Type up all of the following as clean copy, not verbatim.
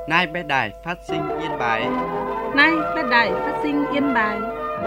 Nay bé đài phát sinh Yên Bái. Nay bé đài phát sinh Yên Bái.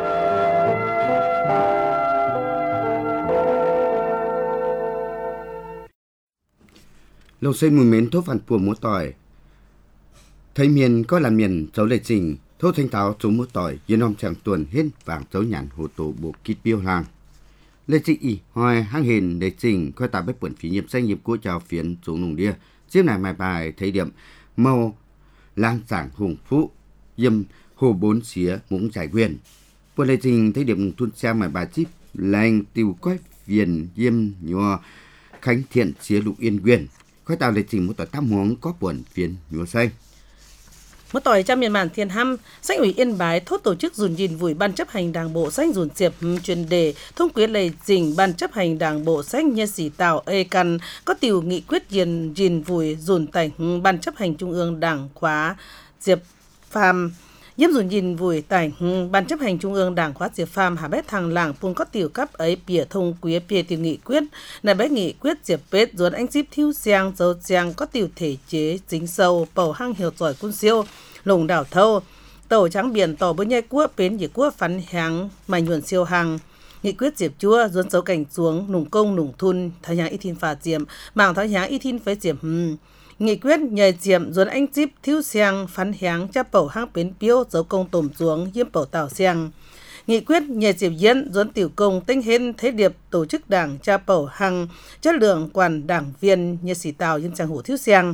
Lâu xây mùi mến thốt phản phùa múa tỏi. Thấy miền có làm miền dấu lệ trình, thốt thanh tháo chú múa tỏi, yên hôm chẳng tuần hết vàng dấu nhãn hồ tổ bộ kít biêu làng. Lệ trình y hoài hăng hình lệ trình coi tạo bếp bẩn phí nhiệm danh nghiệp của chào phiến chú nùng đia. Chiếc này mài bài thấy điểm màu lang giảng hùng phú, dâm hồ bốn xía mũng giải quyền. Bộ lệ trình thấy điểm tuân xe mài bài chíp lành tiêu quái phiền diêm nhòa khánh thiện xía lục yên quyền. Khói tạo lệ trình một tỏi tam huống có buồn phiền nhúa xanh. Một tỏi trong miền bản Thiên Hăm, Sanh ủy Yên Bái thốt tổ chức dùn nhìn vùi ban chấp hành đảng bộ Sanh dùn diệp chuyên đề thông quyết lệ trình ban chấp hành đảng bộ Sanh nhân sĩ tạo ê căn có tiểu nghị quyết nhìn vùi dùn tảnh ban chấp hành trung ương đảng khóa diệp phàm. Nhiếp dùn nhìn vùi tảnh ban chấp hành trung ương đảng khóa diệp phàm hà bét thằng làng phun có tiểu cấp ấy bìa thông quý bìa tiểu nghị quyết này bé nghị quyết diệp bết dồn anh díp thiêu giang dấu giang có tiểu thể chế dính sâu bầu hăng hiểu giỏi quân siêu lùng đảo thâu tàu trắng biển tàu bơi nhai cua bến dì cua phắn háng mài nhuận siêu hàng nghị quyết diệp chua dồn dấu cảnh xuống nùng công nùng thun thái nháng y thiên phạt diệm mảng thái nháng y thiên phế diệm nghị quyết nhờ diệm dồn anh díp thiêu giang phắn háng cha bầu hang bến biêu dấu công tổm xuống yếm bầu tàu giang nghị quyết nhờ diệp diễn dồn tiểu công tinh hên thế điệp tổ chức đảng cha bầu hang chất lượng quản đảng viên như sĩ tàu yên trang hủ thiêu giang.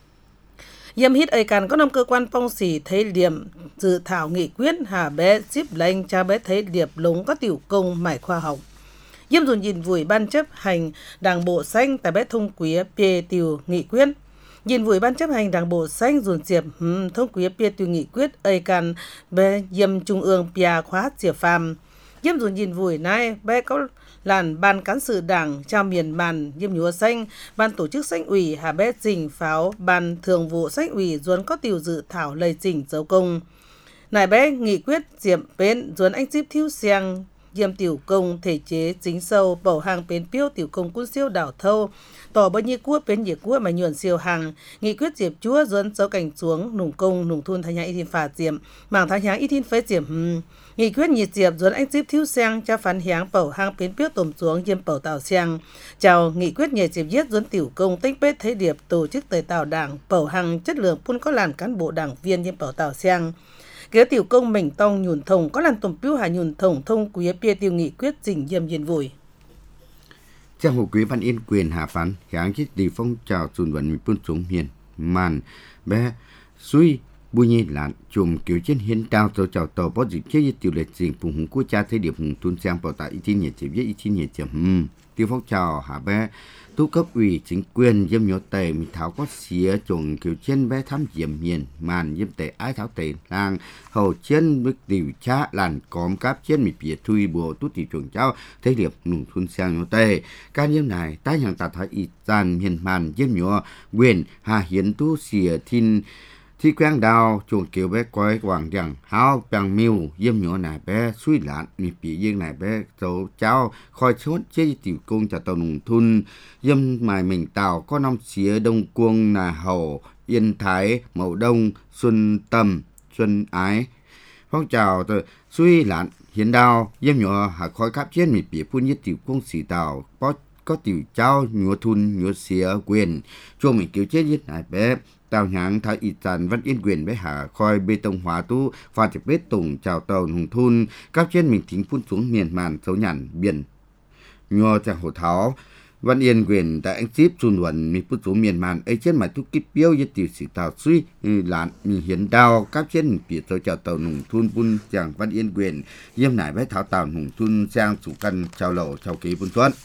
Yếm hít ấy càn có 5 cơ quan phong sĩ thấy điểm dự thảo nghị quyết hà bé xíp lệnh cha bé thấy điệp lúng có tiểu công mải khoa học. Yếm dùn nhìn vùi ban chấp hành đảng bộ xanh tại bé thông quý bê tiểu nghị quyết. Nhìn vùi ban chấp hành đảng bộ xanh dùn diệp thông quý bê tiểu nghị quyết ấy càn bé yếm trung ương bìa khóa diệp phàm. Yếm dùn nhìn vùi nay bé có làn ban cán sự đảng trao miền bàn yếm nhúa xanh ban tổ chức xanh ủy hà bé trình pháo ban thường vụ xanh ủy duốn có tiểu dự thảo lây trình dấu công nài bé nghị quyết diệm bến duốn anh díp thiêu xiang yếm tiểu công thể chế chính sâu bầu hàng bến piêu tiểu công quân siêu đảo thâu tỏ bao nhiêu cua bến nhiệt cua mà nhuận siêu hàng nghị quyết diệp chúa duốn dấu cảnh xuống nùng công nùng thun thái nhã y thiên phạt diệm mảng thái nhã y thiên phế diệm nghị quyết nhiệt diệp dồn anh díp thiếu sang cho phán hiáng bầu hang bến piếu tổm xuống yêm bầu tàu sang chào nghị quyết nhiệt diệp giết dồn tiểu công tích bết thế điệp tổ chức tời tàu đảng bầu hang chất lượng phun có làn cán bộ đảng viên yêm bầu tàu sang kế tiểu công mình tông nhùn thồng có làn tổm piếu hà nhùn thồng thông quý bia tiêu nghị quyết dình yêm yên vùi Trang hồ quý văn yên quyền hạ phán hiáng chiếc đi phong trào dùn vận mình phun xuống miền màn bé suy bùi nhi lạn chùm kiểu trên hiến trao tàu chào tàu bó dịch chế tiểu lệ trình phùng hùng quốc cha thế điệp hùng tuân sang bảo tại ý chí nhiệt chỉ viết ý chí nhiệt chỉ tiêu phong trào hạ bé tu cấp ủy chính quyền dâm nhọ tề mình tháo có xía chồng kiểu trên bé thăm diệm miền màn dâm tề ái tháo tề làng hầu trên bức tiểu cha làn cóm cáp trên mình bịa thui bùa tu tiểu chuồng cháu thế điệp hùng tuân sang nhọ tề ca dâm này tái hàng tạt thái ý gian miền màn dâm nhọ quyền hà hiến tu xía thiên thi quang đào chuồng kiểu bé quay quảng đằng háo bằng miêu yếm nhỏ này bé suy lạn mi bị dương này bé dấu cháu khoi chốt chế tiểu công cho tàu nùng thun yếm mài mình tàu có năm xía đông cuông là hậu yên thái mậu đông xuân tầm xuân ái phong trào từ suy lạn hiến đào yếm nhỏ hạ khoi cáp trên mi bị phun nhất tiểu công xì tàu có tiểu cháu nhúa thun nhúa xía quyền chuồng mình kiểu chế nhất này bé tàu nhãn thái y tràn văn yên quyền bé hạ khoi bê tông hóa tu pha chụp bê tùng chào tàu hùng thun các trên mình thính phun xuống miền màn xấu nhàn biển nhò chàng hồ tháo văn yên quyền tại anh ship chun luận mình phun xuống miền màn ấy trên mà tu kích biêu như tiểu sĩ tàu suy lạn mình hiến đao các trên mình bị tôi chào tàu hùng thun phun chàng văn yên quyền yếm nải bé tháo tàu hùng thun sang chủ căn chào lầu chào ký phun xuân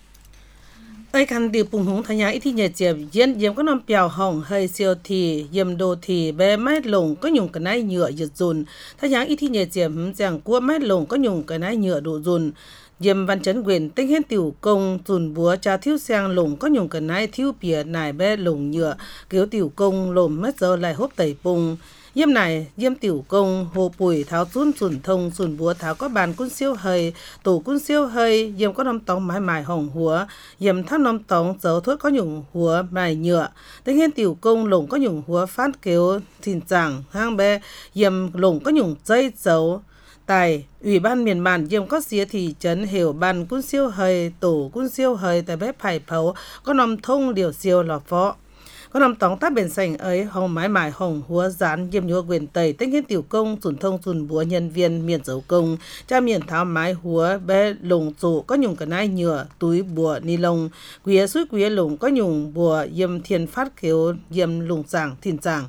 ấy khăn điều bùng húng thay nhá ít thì nhẹ chiệp diễn yếm có nằm bèo hỏng hay siêu thì yếm đồ thì bé mát lồng có nhung cái này nhựa giật dùn thay nhá ít thì nhẹ chiệp rằng cua mát lồng có nhung cái này nhựa đồ dùn yếm văn chấn quyền tinh hết tiểu công dùn búa cha thiếu sang lồng có nhung cái này thiếu bìa nải bé lồng nhựa kiểu tiểu công lồm mất giờ lại hốp tẩy bùng Yêm này yêm tiểu công hồ bùi tháo chun sùn thông sùn búa tháo có bàn cún siêu hơi tổ cún siêu hơi yêm có nông tống mái mài hồng húa yêm thắt nông tống dấu thuốc có nhung húa mài nhựa tính hiên tiểu công lồng có nhung húa phát kêu thìn chẳng hang bé yêm lồng có nhung dây dấu tại Ủy ban miền màn yêm có xía thị trấn hiểu bàn cún siêu hơi tổ cún siêu hơi tại bé phải phấu có nông thông điều siêu lò phó có nằm tóng tác bền sành ấy hồng mái mải hồng húa rán yêm nhúa quyền tây tinh hiến tiểu công sùn thông sùn búa nhân viên miền dấu công cha miền tháo mái húa bé lồng trụ có nhung cả nai nhựa túi bùa ni lông quía suối quía lồng có nhung bùa yêm thiên phát khiếu yêm lùng giảng thìn giảng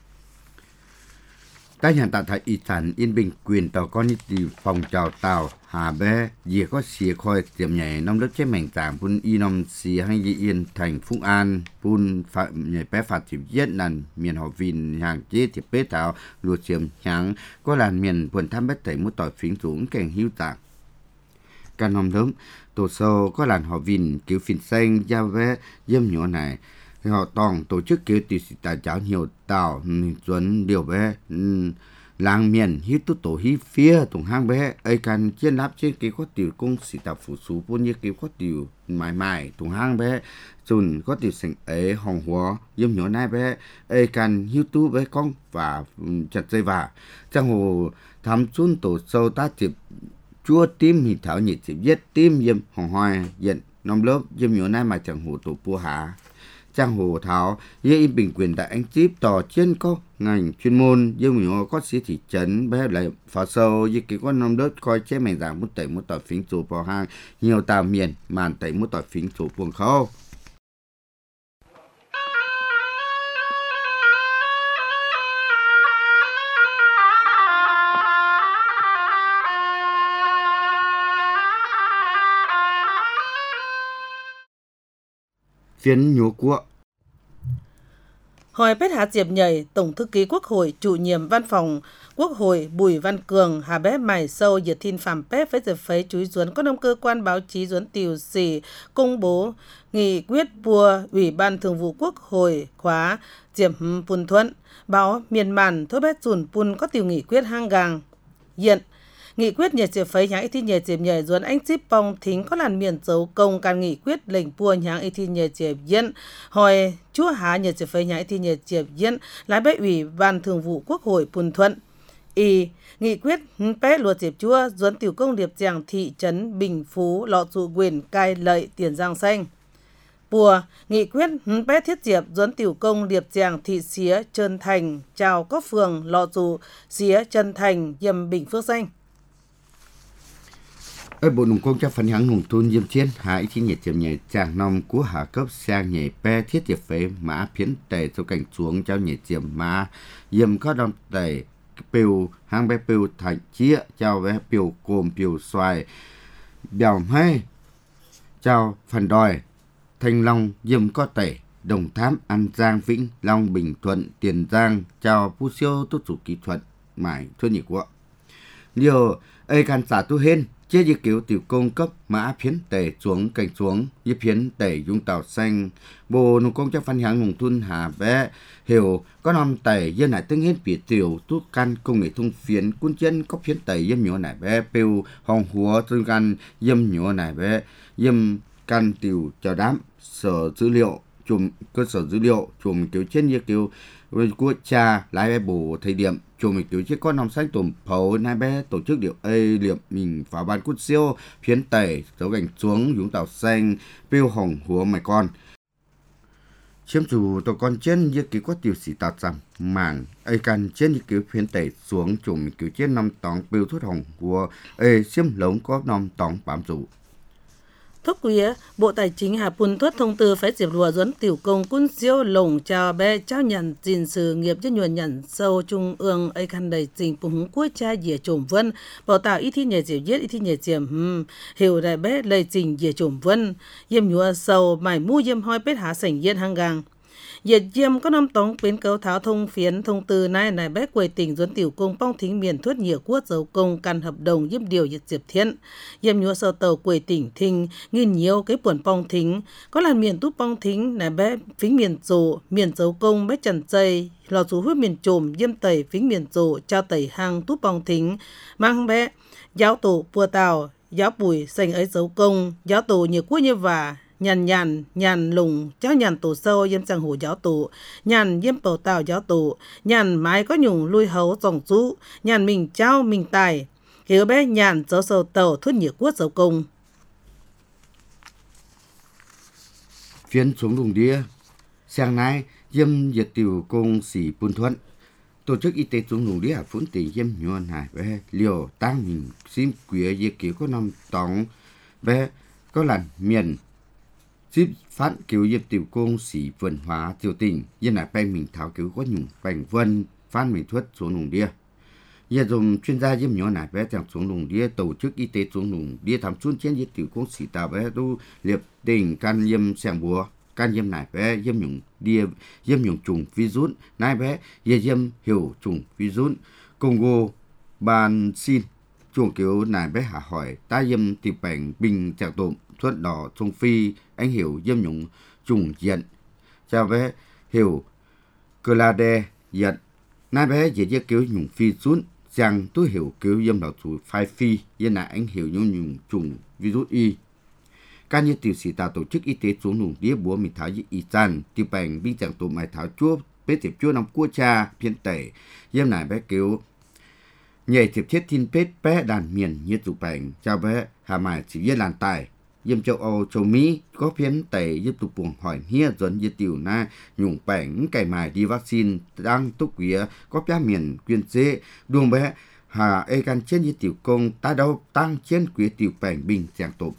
tại nhà tại thái y sản yên bình quyền tàu con đi phòng chào tàu hà bé dìa có xìa khoi tiệm nhảy nông đất chế mảnh tảng pun y nông xìa hay dị yên thành phúc an pun phạm nhảy bé phạt chìm giết nàn miền họ vìn hàng chế thiệp bế thảo lùa xiêm nháng có làn miền quần tham bét tẩy một tỏi phính xuống kèng hưu tảng căn nông đớm tổ sâu có làn họ vìn kiểu phìn xanh giao vé dâm nhỏ này họ toàn tổ chức kiểu tỷ sĩ tài giáo nhiều tàu chuẩn điều bé làng miền hít tu tổ hít phía tùng hang bé ấy cần chiến lắp trên cái có tiểu công sĩ tập phụ số bốn như cái có tiểu mãi mãi tùng hang bé chuẩn có tiểu sinh ấy hồng hóa yếm nhỏ nai bé ấy cần hít tu bé con và chặt dây vả trang hồ thăm chun tổ sâu ta chịp chua tim thì thảo nhiệt chịp giết tim yếm hồng hoài giận nông lớp yếm nhỏ nai mà chẳng hồ tổ pua hạ trang hồ thảo với im bình quyền tại anh chip tỏ trên có ngành chuyên môn nhưng nhỏ có sĩ thị trấn bé lại phá sâu với cái con nông đất coi chế mảnh dạng một tẩy một tỏi phính chủ vào hang nhiều tàu miền màn tẩy một tỏi phính chủ buồng khâu phiến nhúa cua Hồi Pết Hà Diệp Nhảy, Tổng thư ký Quốc hội, chủ nhiệm văn phòng Quốc hội Bùi Văn Cường, Hà Bé Mải Sâu, Diệt Thiên Phạm Pết với Diệp Phấy Chúi Duấn, có đông cơ quan báo chí Duấn Tiều Sỉ công bố nghị quyết của Ủy ban Thường vụ Quốc hội khóa Diệp Pun Thuận, báo miền màn thôi bé dùn Pun có tiểu nghị quyết hang gàng. Hiện nghị quyết nhiệt diệp phấy nháng y thi nhiệt diệp nhảy duấn anh chip bong thính có làn miền dấu công can nghị quyết lệnh bùa nháng y thi nhiệt diệp yên hồi chúa há nhiệt diệp phấy nháng y thi nhiệt diệp yên lái bệ ủy ban thường vụ quốc hội Pun Thuận y nghị quyết bé luật diệp chúa duấn tiểu công điệp giảng thị trấn Bình Phú lọ dụ quyền cai lợi Tiền Giang xanh bùa nghị quyết bé thiết diệp duấn tiểu công điệp giảng thị xía Trơn Thành chào có phường lọ dụ xía Trân Thành yêm Bình Phước xanh ở bộ nông công cho phần hãng hùng thôn diêm chiến hải chi nhiệt chậm nhảy chàng nông của hạ cấp sang nhảy pe thiết diệp phế mã phiến tề số cảnh xuống cho nhảy chậm mã diêm có đồng tề piu hang bé piu thành chia chào bé piu cồm piu xoài bèo hay chào phần đòi Thanh Long diêm có tề Đồng Tháp An Giang Vĩnh Long Bình Thuận Tiền Giang chào pu siêu tốt chủ kỹ thuật mãi thôi nhỉ của điều ai can xã tu hên chế di kiểu tiểu công cấp mã phiến tề xuống cảnh xuống di phiến tề dung tàu xanh bộ nông công cho phân hạng nông thôn hà vé hiểu có năm tề dân lại tương hết biệt tiểu thuốc căn công nghệ thông phiến quân chân có phiến tề dâm nhỏ này vé piu hồng húa tương căn dâm nhỏ này vé dâm căn tiểu chào đám sở dữ liệu chùm cơ sở dữ liệu chùm kiểu trên như kiểu của cha lái bé bổ thời điểm chùm kiểu chiếc con nòng sách tổm phấu nai bé tổ chức điệu a liệm mình phá ban cút siêu phiến tẩy dấu cảnh xuống dũng tàu xanh piêu hồng húa mày con chiếm chủ tổ con trên như kiểu có tiểu sĩ tạt rằng mảng ai cần trên như kiểu phiến tẩy xuống chùm kiểu trên năm tòng piêu thuốc hồng húa a xiêm lống có năm tòng bám chủ thúc quía Bộ Tài chính Hà Pun Thuất thông tư phải diệp lùa duấn tiểu công quân siêu lồng chào bé trao nhận gìn sự nghiệp cho nhuận nhận sâu trung ương ai khăn đầy trình phùng cuối cha dìa trồm vân bảo tạo ít thi nhảy diệp giết ít thi nhảy diệp hiểu đại bé lây trình dìa trồm vân yêm nhúa sâu mải mu yêm hoi bết há sảnh yên hang gang Diệt diêm có năm tống biến cấu tháo thông phiến thông tư này bé quầy tỉnh duẩn tiểu công phong thính miền thuất nhiều quốc dấu công căn hợp đồng diêm điều diệt diệp thiên. Diêm nhúa sơ tàu quầy tỉnh thinh nghìn nhiều cái buồn phong thính có là miền túp phong thính này bé phính miền dồ miền dấu công bé trần dây lò chú huyết miền trồm diêm tẩy phính miền dồ trao tẩy hang túp phong thính mang bé giáo tổ pua tàu giáo bùi xanh ấy dấu công giáo tổ nhiều quốc như và nhàn lùng cháu nhàn tổ sâu yếm sang hồ giáo tổ nhàn yếm bầu tàu giáo tổ nhàn mái có nhung lui hấu dòng chú nhàn mình cháu mình tài hiểu bé nhàn dấu sâu tàu thuất nhiệt quốc dấu công Phiên xuống lùng đĩa sáng nay diêm diệt tiểu công sĩ Bùn Thuận tổ chức y tế xuống lùng đĩa ở phun tỉnh diêm nhuận hải về liều tăng mình xin quỷ diệt kiểu có năm tóng về có lần miền ship phát cứu diệp tiểu công sĩ vườn hóa triều tỉnh dân lại bay mình tháo cứu có nhung bành vân phát mình thuất xuống lùng đĩa giờ dùng chuyên gia diêm nhỏ nải bé chẳng xuống lùng đĩa tổ chức y tế xuống lùng đĩa thăm xuân chiến diệp tiểu công sĩ tàu bé tu liệp tỉnh can diêm sẹng búa can diêm nải bé diêm nhung đĩa diêm nhung trùng virus nải bé giờ diêm hiểu trùng virus Congo ban xin chuồng cứu nải bé hạ hỏi ta diêm tiểu bệnh bình chẳng tụm thuận đỏ trung phi anh hiểu diêm nhung trùng diện chào bé hiểu clade diện nãy bé dễ dễ cứu nhung phi xuống rằng tôi hiểu cứu diêm đỏ chủ phai phi yên là anh hiểu nhung trùng virus y các như tiểu sĩ tạo tổ chức y tế xuống lùng đĩa búa mình tháo y chan tiểu bệnh bình chẳng tụm mày tháo chúa bé tiệp chúa nằm cua cha phiên tẩy diêm nãy bé cứu nhảy tiệp chết thiên pết bé đàn miền như tụ bệnh chào bé hà mài chỉ viết làn tài diêm châu Âu châu Mỹ có phiến tẩy giúp tụ buồng hỏi hia dẫn như tiểu na nhung bệnh cày mài đi vaccine đang túc quía có giá miền quyên chế đuông bé hà e can trên như tiểu công ta đâu tăng trên quía tiểu bệnh bình chẳng tụ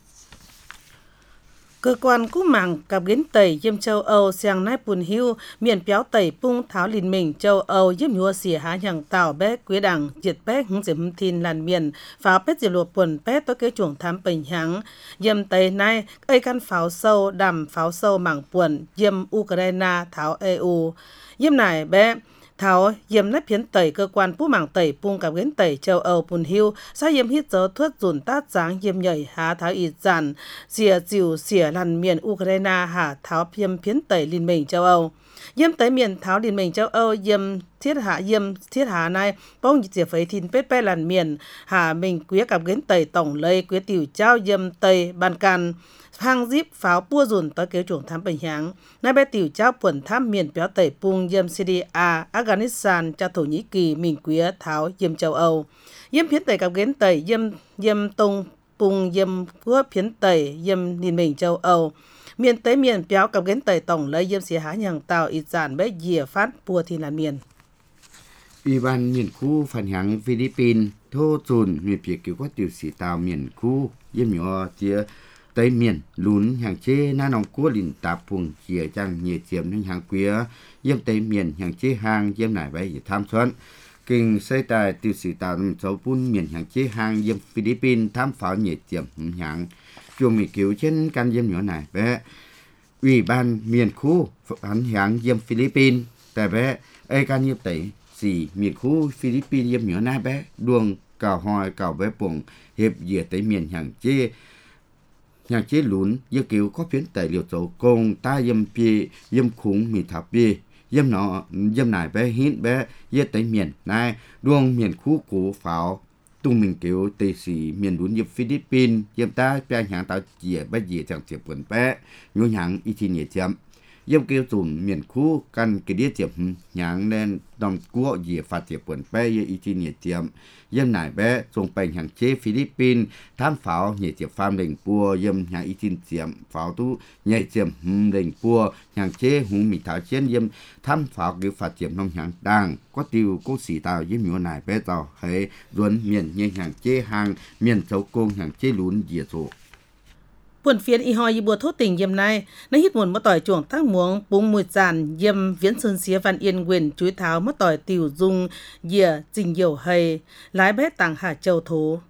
cơ quan cú mạng cặp kiến tẩy diêm châu Âu sang nai bùn hưu miền béo tẩy pung tháo lìn mình châu Âu diêm nhua xỉa há nhằng tàu bé quế đằng diệt bé hướng diệm thìn làn miền pháo bé diệt lụa buồn bé tới cái chuồng thám bình hắng diêm tây nay cây căn pháo sâu đầm pháo sâu mảng buồn diêm Ukraine tháo EU diêm này bé tháo diêm nếp phiến tẩy cơ quan pú mảng tẩy pung cặp kiến tẩy châu Âu bùn hưu sa diêm hít dấu thuất dùn tát dáng diêm nhảy há tháo y giản xỉa dìu xỉa làn miền Ukraine hả tháo phiến tẩy liên minh châu Âu diêm tới miền tháo liên minh châu Âu diêm thiết hạ này bông diệp phấy thìn pết pe làn miền hà mình quía cặp kiến tẩy tổng lây quía tiểu trao diêm tây ban can hang díp pháo pua dùn tới kế chuồng thám bình háng nay bé tiểu trao quần thám miền béo tẩy pung diêm Syria Afghanistan cho Thổ Nhĩ Kỳ mình quía tháo diêm châu Âu diêm phiến tẩy cặp kiến tẩy diêm tông pung diêm quốc phiến tẩy diêm liên minh châu Âu miền tới miền béo cặp kiến tẩy tổng lấy diêm xỉa há nhằng tàu ít giản bé dìa phát pua thì là miền Ủy ban miền khu phản hạng Philippines thô dùn miền phía cứu có tiểu sĩ tàu miền khu diêm nhỏ chia tây miền lún hàng chế na nòng cua lìn tạp phùng chia chẳng nhiệt chiếm nên hàng quía diêm tây miền hàng chế hàng diêm nải bay để tham xuân kinh xây tài tiểu sĩ tàu số pun miền hàng chế hàng diêm Philippines tham pháo nhiệt chiếm hàng chuồng mỹ cứu trên căn diêm nhỏ này bé Ủy ban miền khu phản hạng diêm Philippines tại bé ai can nhiếp tẩy xì miền khu Philippines diêm nhỏ na bé đuông cào hoi cào bé bụng hiệp dìa tới miền hàng chế lún yêu cứu có phiến tài liệu dấu công ta diêm pi diêm khủng mì thảo pi diêm nải bé hít bé dìa tới miền này đuông miền khu cũ pháo tung mình cứu tây xì miền lún diêm Philippines diêm ta bé hàng tao dìa bé dìa chẳng chịu quần bé nhô hàng y thi nhẹ chậm diêm kêu dùn miền khu căn cái đĩa tiệm nhàng nên đồng quốc dìa phát tiệm quần bé y thi nhẹ chậm diêm nải bé dùng bành hàng chế Philippines tham pháo nhẹ tiệm pham đình bùa diêm hàng y thi tiệm pháo tu nhẹ tiệm đình bùa hàng chế hùng mì thảo chiến diêm tham pháo kiểu phát tiệm nông hàng đàng có tiêu cố sĩ tàu diêm nhỏ nải bé tàu hệ ruồn miền như hàng chế hàng miền châu công hàng chế lún dìa số buồn phiền y hoi y bùa thốt tình diêm này nó hít nguồn mất tỏi chuồng thác muống bung mùi giàn diêm viễn sơn xía văn yên quyền chuối tháo mất tỏi tiểu dung dìa trình dầu hay lái bé tàng hà châu thố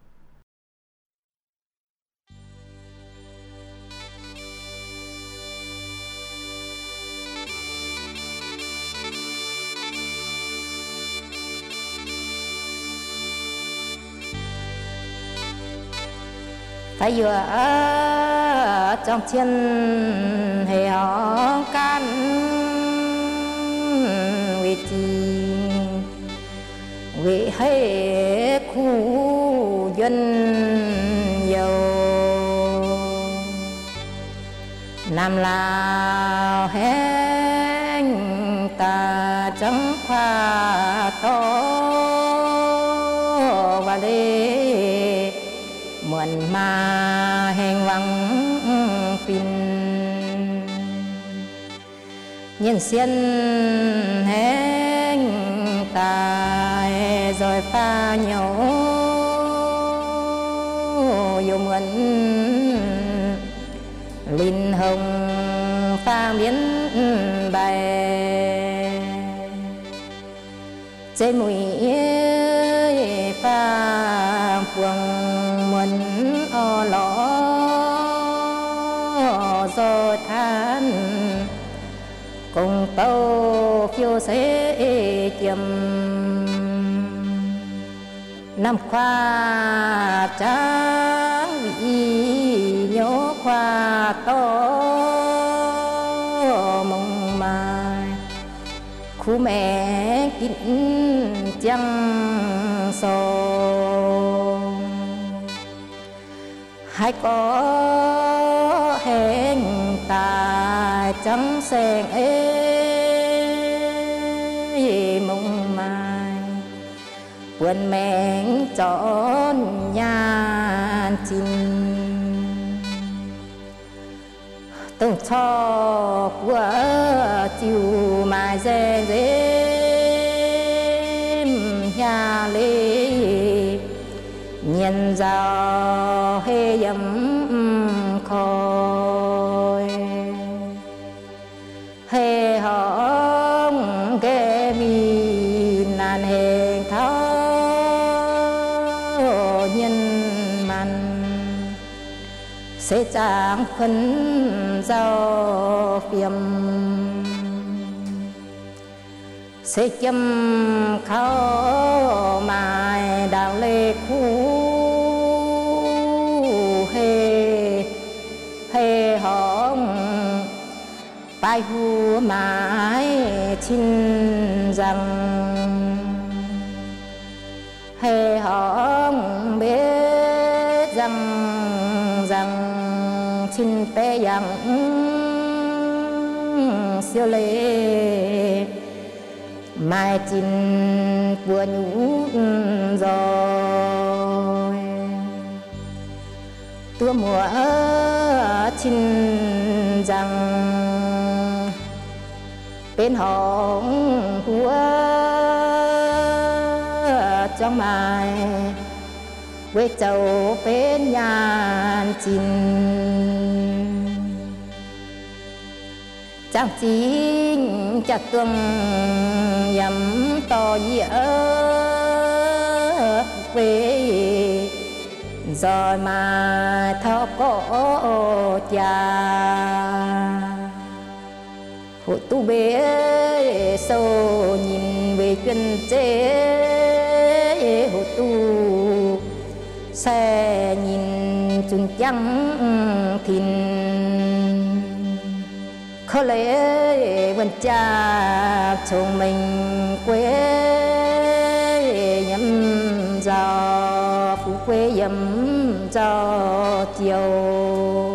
phải vừa trong thiên hệ họ can vì tình vì hệ khu dân giàu nam lao hẹn ta chẳng khoa to và đi mượn mà hẹn vắng pin nhân xiên hẹn ta rồi pha nhau yêu mượn linh hồng pha miến bài trên mũi pha phường muôn o lõ do than cùng tàu phiêu sẽ chiêm năm khoa tráng vị nhớ khoa to mong mai khu mẹ kín trăng sông hai có hẹn ta trắng sen ấy mong mai buồn mẹn trọn nhà chinh từng cho của chiều mà dè nhà lê nhìn giàu hê dầm khói hê hóng ghé mi nàn hẹn tháo nhân mặn sẽ chẳng khấn giao phiền sẽ châm khao mai đào lê khu hê hê hóng bài hù mãi chín rằng hê hóng biết rằng chín bé rằng siêu lê mai chín của nhũ rồi tua mùa chín rằng bên hồng húa trong mai quê châu bên nhà chín chẳng chính chặt tuồng yếm to dĩa quê rồi mà thọ có cha hội tu bế sâu nhìn về chuyên chế hội tu xe nhìn chừng trắng thìn khó lẽ vẫn cha chồng mình quê nhắm gió phú quê nhắm gió chiều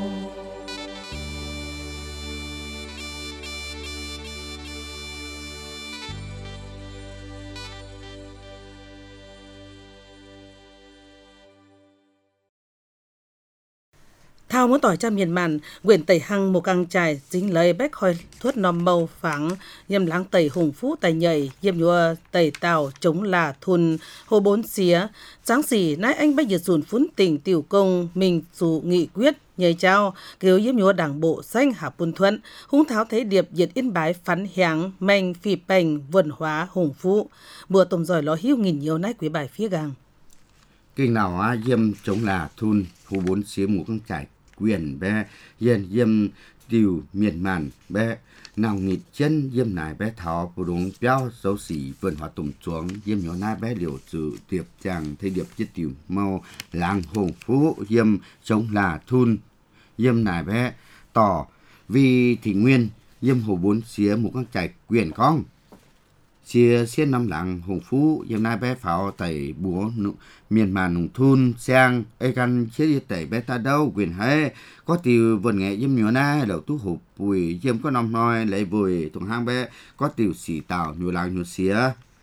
thao muốn tỏi cha miền màn quyển tẩy hăng một căng trải dính lấy bách khoi thuốc nòm màu phẳng yêm láng tẩy hùng phú tẩy nhảy yêm nhua tẩy tàu chống là thun hồ bốn xía sáng xỉ nãy anh bách diệt dùn phún tỉnh tiểu công mình dù nghị quyết nhảy trao kêu yêm nhua đảng bộ xanh hạ bùn thuận hung tháo thế điệp diệt yên bái phán hẻng manh phi bành vườn hóa hùng phú bùa tôm giỏi ló hiu nghìn nhiều nãy quý bài phía gang kinh nào á yêm chống là thun hồ bốn xía một căng trải quyền bé yên yếm tiêu miền màn bé nào nghịch chân yếm nải bé thọ bù đúng béo xấu xỉ vườn hoa tùng xuống yếm nhỏ nai bé liều dự tiệp chàng thay điệp chiết tiểu mau làng hồng phú yếm chống là thun yếm nải bé tỏ vì thị nguyên yếm hồ bốn xía một con chạy quyền con xía xiên năm làng hồng phú yếm nai bé pháo tẩy búa miền màn nông thôn sang ai căn chế đi tẩy bé ta đâu quyền hay có tiêu vườn nghệ yếm nhỏ na đầu tú hụp bùi yếm có nòng nói lấy bùi thùng hang bé có tiêu xỉ tàu nhiều làng nhiều xía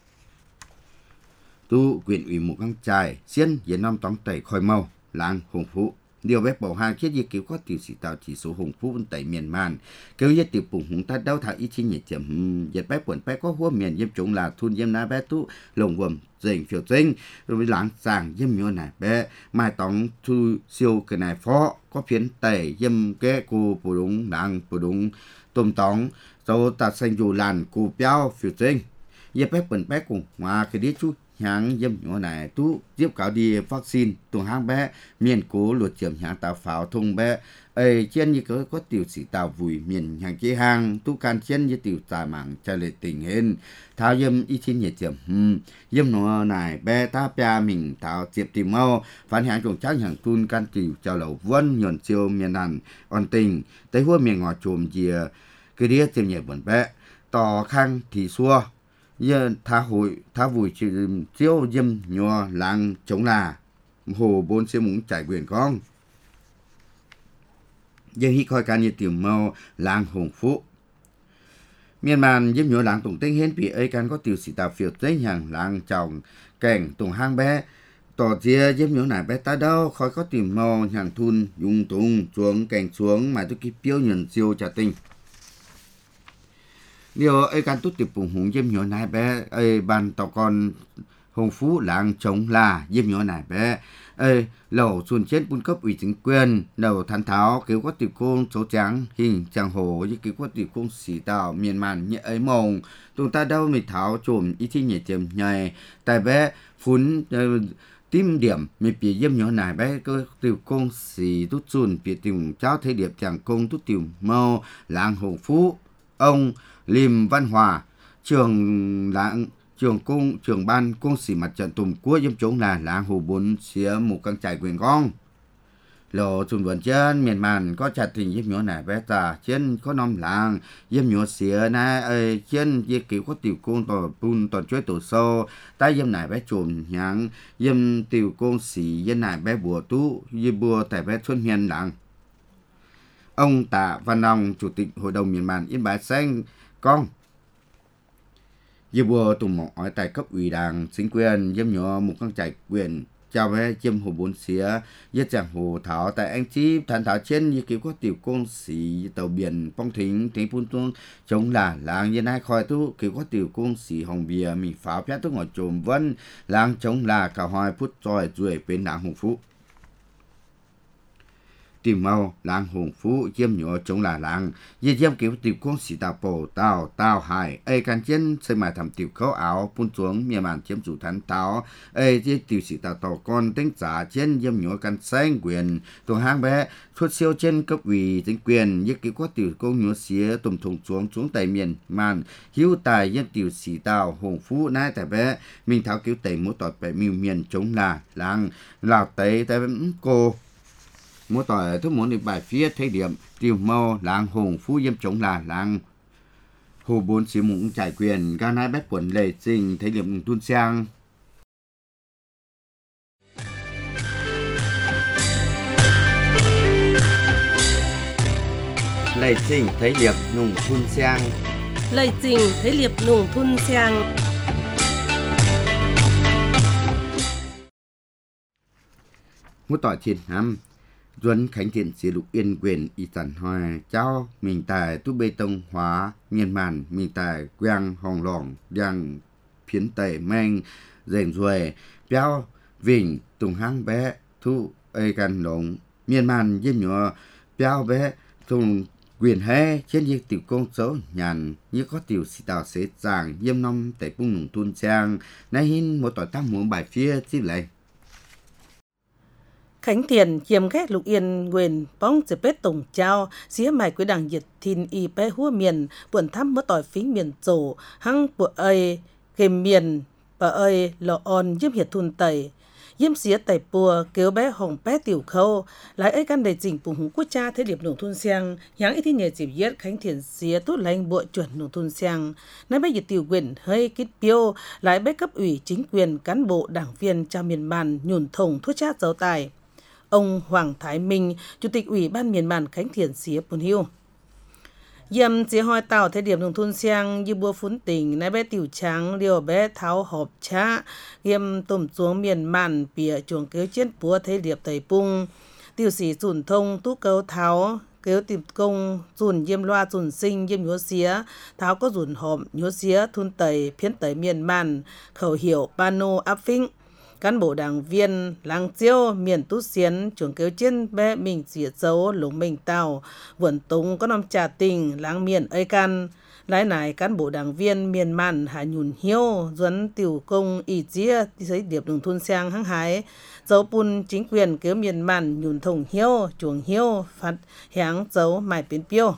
tu quyền ủy một con trai xiên yếm năm tóm tẩy khôi màu làng hồng phú điều bé bảo hàng chết gì kiểu có tiêu xỉ tàu chỉ số hồng phú tẩy miền màn kêu yết tiêu bùng hùng ta đâu thả ít chi nhiệt chậm yết bé quần bé có hua miền yếm chúng là thun yếm na bé tu lồng vườn dành phiêu dinh rồi với láng sàng yếm nhỏ này bé mai tóng thu siêu cái này phó có phiến tẩy yếm cái cô bù đúng làng bù đúng tôm tóng sau ta xanh dù làn cô béo phiêu dinh yếp bé bẩn bé cùng mà cái đĩa chú hàng yếm nhỏ này tu tiếp cáo đi vaccine tuồng hang bé miền cố luật chiếm hàng tàu pháo thùng bé ấy trên như có tiểu sĩ tàu vùi miền hàng chế hàng tu can trên như tiểu tài mạng trả lời tình hình tháo yếm ít chín nhiệt chiếm yếm nó này bé ta bia mình tháo chiếm tìm mau phản hàng trồng trắng hàng tuôn can tiểu cho lẩu vân nhuận siêu miền nàn on tình tới hua miền ngõ chùm dìa cái đĩa chiếm nhiệt bẩn bé tỏ khang thì xua giờ thả vùi chiếu yếm nhỏ làng chống là hồ bốn siêu muốn trải quyền con giờ hi coi cả nhiệt tiểu màu làng hồng phú miền màn yếm nhỏ làng tùng tinh hiến bị ấy can có tiểu sĩ tàu phiêu tới hàng làng chồng cảnh tùng hang bé tỏ chia yếm nhỏ này bé ta đâu khói có tiểu màu hàng thun dùng tùng xuống cảnh xuống mà tôi kịp piêu nhận siêu trả tình điều ấy can tốt tiệp bùng hùng yếm nhỏ này bé ấy bàn tàu con hồng phú làng chống là yếm nhỏ này bé ấy lẩu xuân chết cung cấp ủy chính quyền đầu thán tháo cứu có tiểu côn số trắng hình chẳng hồ như cứu có tiểu côn xỉ tàu miền màn như ấy mông tụi ta đâu mình tháo chùm ý thi nhẹ chìm nhảy tại bé phun tim điểm mình bị yếm nhỏ này bé có tiểu côn xỉ tút xuân bị tiểu cháu thế điệp chẳng công tút tiểu màu làng hồng phú ông Lim Văn Hòa trường cung trường ban công sĩ mặt trận tùng quốc yếm chống là làng hồ bốn xía một căn trải quyền con lộ xuân vườn trên miền màn có chặt tình yếm nhỏ này bé ta trên có nom làng yếm nhỏ xía na ơi trên yếm kiểu có tiểu cung tòa bùn toàn chuối tổ sâu ta yếm này bé trùm nhang yếm tiểu cung sĩ yếm này bé bùa tú yếm bùa tại bé xuân hiền làng ông Tạ Văn Long chủ tịch hội đồng miền màn Yên Bái Xanh con Dì bùa tùng mỏ tại cấp ủy đảng chính quyền yếm nhỏ một con trải quyền chào bé chiêm hồ bốn xía yết chẳng hồ thảo tại anh chí thản thảo trên như kiểu có tiểu công sĩ tàu biển phong thính thính phun tuông chống là làng yên hai khỏi tu kiểu có tiểu công sĩ hồng bìa mì pháo phép tu ngọt trồm vân làng chống là cả hoài phút tròi ruồi bên làng hồng phú tìm mau làng hồng phú chiêm nhỏ chống là làng dì chiêm kiểu tiểu công sĩ tàu bồ tàu hải ấy can trên xây mài thầm tiểu khấu áo phun xuống miền màn chiếm chủ thán táo ấy dì tiểu sĩ tàu tàu con tính giả trên chiêm nhỏ can xanh quyền tổ hang bé xuất siêu trên cấp ủy chính quyền như kiểu có tiểu công nhỏ xía tùm thùng xuống tại miền màn hiếu tài dân tiểu sĩ tàu hồng phú nãy tại bé mình tháo kiểu tẩy mỗi tọt về miền chống là làng lào tẩy tại cô mỗi tỏi thức muốn đi bài phía thấy điểm tiêu màu làng hồng phú yếm chống là làng hồ bốn xí mũng trải quyền ga nai bét quần lệ trình thấy điểm tuôn sang lệ trình thấy điểm nùng thun sang lệ trình thấy liệp nùng thun sang mỗi tỏi trên năm Duân Khánh Thiện Sĩ Lục Yên quyền y sản hòa cháu mình tài tu bê tông hóa miền màn mình tài quang hồng lỏng đang phiến tẩy men rèn ruồi béo vinh tùng hang bé thu êกันlồng miền màn yếm nhỏ béo bé tùng quyền hé trên những tiểu công số nhàn như có tiểu sĩ tàu xế giảng yếm năm tẩy cung nùng tuôn sang nay hin một tỏi tam muốn bài phía tiếp lại Khánh Thiền chiếm ghét Lục Yên Nguyên bóng chế bết tổng trao xía mài quý đảng nhiệt thìn y bé hua miền buồn thăm mất tỏi phí miền tổ hăng bộ ơi kềm miền bà ơi lò on giúp hiệt thun tẩy yếm xía tẩy bùa kéo bé hồng bé tiểu khâu lại ấy căn đầy chỉnh bùng hùng quốc cha thế điệp nông thôn xiang nháng ít thi nhờ dịp yết Khánh Thiền xía tốt lành bộ chuẩn nông thôn xiang nay bé nhiệt tiểu quyền hơi kít piêu lại bé cấp ủy chính quyền cán bộ đảng viên cha miền màn nhùn thồng thuốc cha giáo tài. Ông Hoàng Thái Minh, Chủ tịch Ủy ban miền Màn Khánh Thiền xía Pôn Hiêu. Dầm xía hoi tàu thế điểm nông thôn xiang như bua phún tỉnh, nãy bé tiểu trắng, liều bé tháo họp cha, yếm tùm xuống miền Màn, bìa chuồng kéo chiến búa thế điệp tẩy bung, tiểu sĩ dùn thông, tú câu tháo, kéo tìm công, dùn yếm loa dùn sinh, yếm nhúa xía, tháo có dùn họp, nhúa xía, thun tẩy, phiến tẩy miền Màn, khẩu hiệu, pano, áp phinh. Cán bộ đảng viên làng chiêu miền tú xiến chuồng kéo trên bé mình dĩa dấu lũng mình tàu vườn túng có nằm trà tình làng miền ấy can lái nải cán bộ đảng viên miền Màn hạ nhùn hiếu dẫn tiểu công ý chia thấy điệp đường thôn sang hăng hái dấu pun chính quyền kéo miền Màn nhùn thùng hiếu chuồng hiếu phát háng dấu mải biến piêu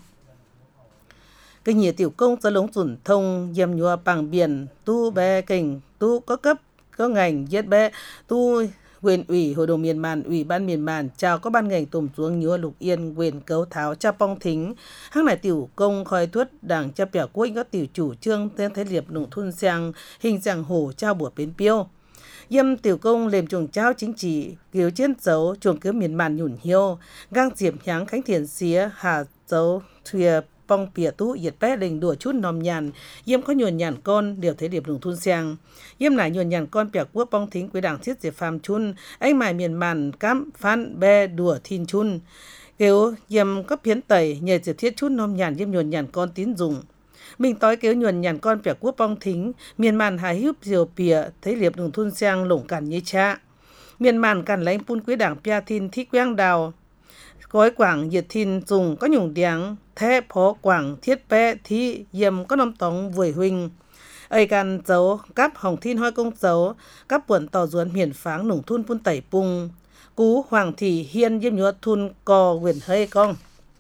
cái nhiều tiểu công cho lống dùn thông yếm nhua bằng biển tu bé kình tu có cấp có ngành giết bé tu quyền ủy hội đồng miền Màn ủy ban miền Màn chào các ban ngành tùm xuống nhúa Lục Yên quyền cấu tháo cha pong thính hăng này tiểu công khoi thuất đảng cha bẻo quốc có tiểu chủ trương tên thế liệp nông thôn sang hình dạng hổ trao bùa bến piêu yêm tiểu công lềm chuồng trao chính trị kiếu chiến dấu chuồng cứu miền Màn nhủn hiêu gang diệm háng Khánh Thiền xía hà dấu thùy pong pìa tú yết bé đình đùa chút nòm nhàn yếm có nhuần nhàn con đều thấy điệp nông thôn sang yếm nải nhuần nhàn con bẻo quốc pong thính quý đảng thiết diệp phàm chun anh mài miền Màn cám phan be đùa thin chun kêu yếm có phiến tẩy nhờ diệp thiết chút nòm nhàn yếm nhuần nhàn con tín dụng mình tối kêu nhuần nhàn con bẻo quốc pong thính miền Màn hài hước diều pìa thấy điệp nông thôn sang lủng cản như cha miền Màn cản lãnh pun quý đảng pia thin thi quang đào gói quảng nhiệt thìn dùng có nhung điáng thế phó quảng thiết bé thi yếm có nông tống vùi huynh ấy can dấu cắp hồng thin hoi công dấu cắp buồn tỏ ruồn miền pháng nủng thun pun tẩy pung cú hoàng thị hiên yếm nhúa thun cò quyền hơi con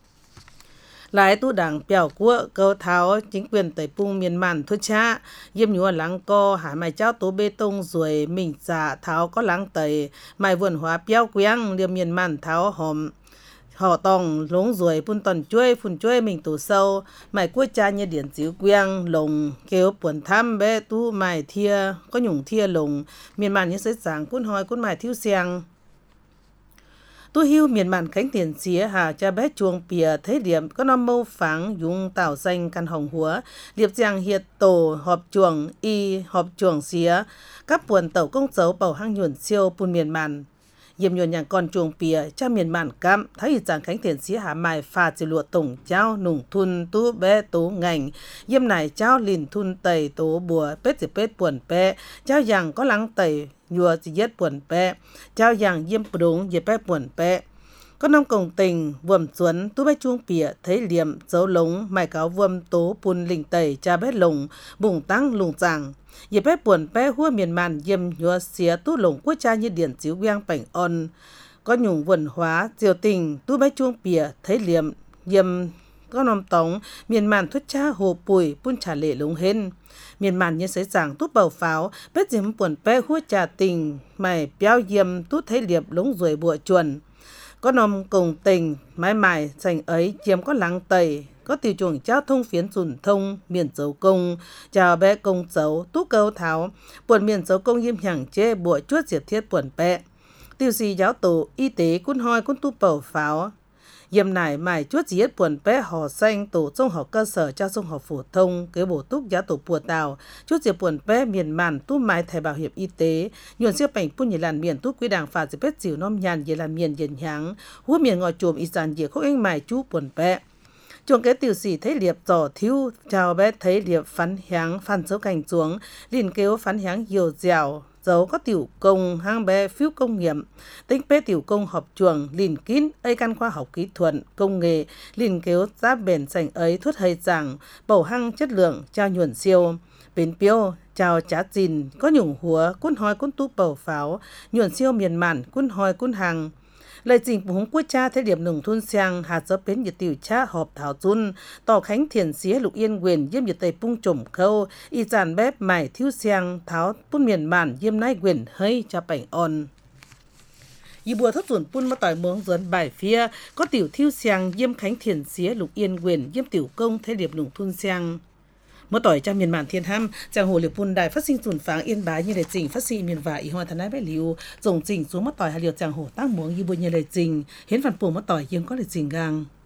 lại tu đảng bèo của câu tháo chính quyền tẩy pung miền Màn thuốc cha yếm nhúa láng co hải mài cháo tố bê tông rồi mình giả tháo có láng tẩy mài vườn hóa béo quang liêm miền Màn tháo hòm họ tòng lống rồi phun tòn chuối phun chuối mình tủ sâu mày cuối cha như điện chiếu quang lồng kêu buồn thăm bé tu mày thia có nhung thia lồng miền Màn như sấy sáng cún hoi cún mày thiếu xiang tu hiu miền Màn Khánh Thiền xía hà cha bé chuồng pìa thế điểm có năm mâu pháng dùng tảo xanh căn hồng húa liệp giang hiệt tổ họp chuồng y họp chuồng xía các buồn tàu công dấu bầu hang nhuần siêu pun miền Màn yếm nhuần nhàng con chuồng pìa cha miền Màn cam thấy rằng Khánh Thiền xía hà mài pha chỉ lụa tổng trao nùng thun tú bé tố ngành yếm này trao lìn thun tẩy tố bùa pết chỉ pết buồn bé trao rằng có lắng tẩy nhùa chỉ yết buồn bé trao rằng yếm đúng yết bé buồn bé có nông công tình vườm xuân tú bé chuông pìa thấy liềm dấu lống mài cáo vườm tố pun lình tẩy cha bé lồng bùng tăng lùng giảng yết bé buồn bé hua miền Màn yếm nhùa xía tú lồng quốc cha như điện chiếu quang bảnh on có nhung vườn hóa diều tình tú bé chuông pìa thấy liềm yếm có nông tống miền Màn thuốc cha hồ bùi pun trả lệ lống hên miền Màn như sấy giảng tú bầu pháo bết diếm buồn bé hua trà tình mày béo yếm tú thấy liệp lống rồi bùa chuồn có nông cùng tình mãi mãi dành ấy chiếm có lắng tẩy có tiêu chuồng trao thông phiến dùn thông miền dấu công chào bé công dấu tú câu tháo buồn miền dấu công yếm hằng chê bùa chuốt diệt thiết buồn bé tiêu sĩ giáo tổ y tế cún hoi cún tu bầu pháo yếm nải mải chuốt diệt buồn bé họ xanh tổ trung học cơ sở cho trung học phổ thông cái bổ túc giáo tổ bùa tàu chuốt diệt buồn bé miền Màn tu mái thẻ bảo hiểm y tế nhuận siêu cảnh pun nhị làn miền tu quý đảng phạt diệt bết dìu nom nhàn nhị làn miền dần háng hú miền ngồi chùm y sản diệt khúc anh mải chú buồn bé chuồng cái tiểu sĩ thấy liệp giỏ thiếu chào bé thấy liệp phán háng phan dấu cảnh xuống liền kêu phán háng nhiều dẻo dấu có tiểu công hang bé phiếu công nghiệm tính bé tiểu công họp chuồng liền kín ấy căn khoa học kỹ thuật công nghệ liền kêu giáp bền sành ấy thuất hơi giảng bầu hang chất lượng trao nhuận siêu bến piêu chào chá dìn có nhung húa cún hoi cún tu bầu pháo nhuận siêu miền Màn cún hoi cún hàng lời trình của hùng quốc cha thế điểm nông thôn sang hạt dấp bến nhiệt tiểu cha họp thảo chun tỏ khánh thiền xía lục yên quyền diêm nhiệt tây pung trộm khâu y giàn bếp mải thiếu sang tháo pun miền bản diêm nai quyền hơi cha bảnh on y bùa thất chuẩn pun mà tỏi muống dẫn bài phía có tiểu thiêu sang diêm khánh thiền xía lục yên quyền diêm tiểu công thế điểm nông thôn sangมื่อต่อยจำเมียนมานเทียนห้ำจางโหเหลียวปุ่นได้ฟัดซิงส่วนฝางเอียนบายยี่เลยจริงฟัดซีเมียนว่าอีหัวทนายใบหลิวจงจริงสูงมื่อต่อยหาเหลียวจางโหตั้งหมวงยีบุญยี่เลยจริงเห็นฝันปู่มื่อต่อยยังก็เลยจริงกัง